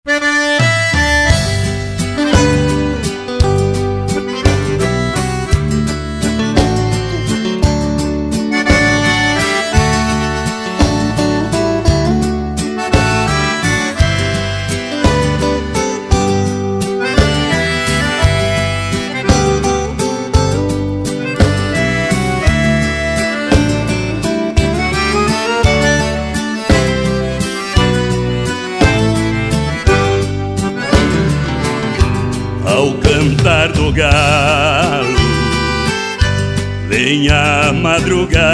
Ao cantar do galo, vem a madrugada,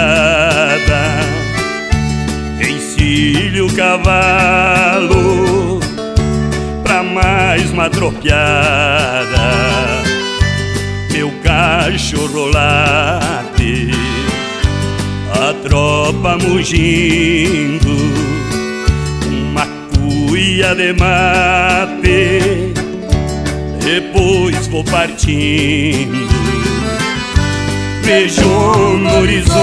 encilha o cavalo pra mais uma tropiada. Meu cachorro late, a tropa mugindo, uma cuia de mate, depois vou partindo. Vejo no horizonte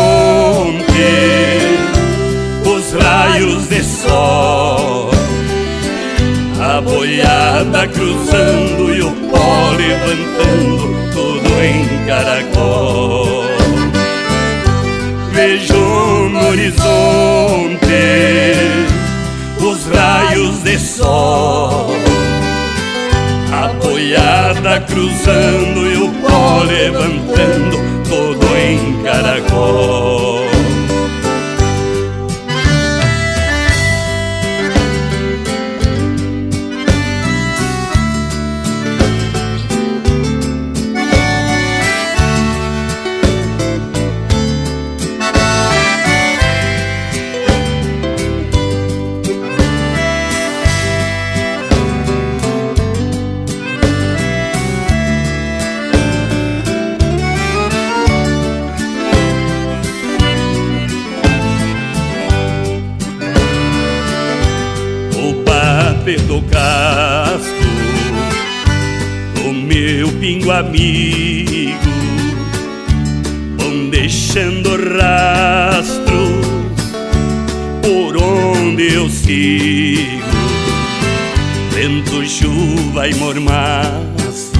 os raios de sol, a boiada cruzando e o pó levantando tudo em caracol. Vejo no horizonte os raios de sol, a boiada cruzando e o pó levantando todo em caracol. Do casco do meu pingo amigo vão deixando rastros por onde eu sigo. Vento, chuva e mormaço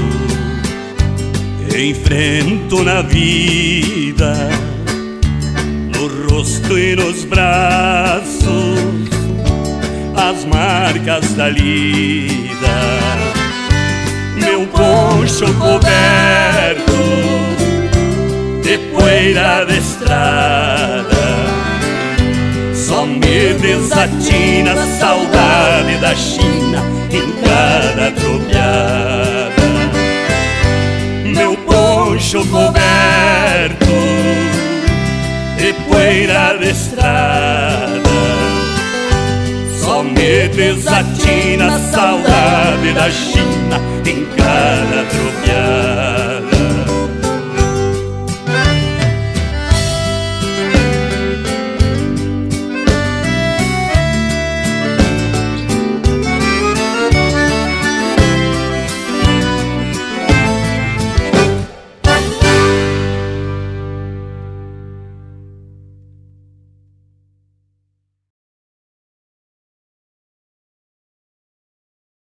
enfrento na vida, no rosto e nos braços as marcas da lida. Meu poncho coberto de poeira de estrada só me desatina a saudade da China em cada tropiada. Meu poncho coberto de poeira de estrada só me desatina a saudade da China em cada tropiada.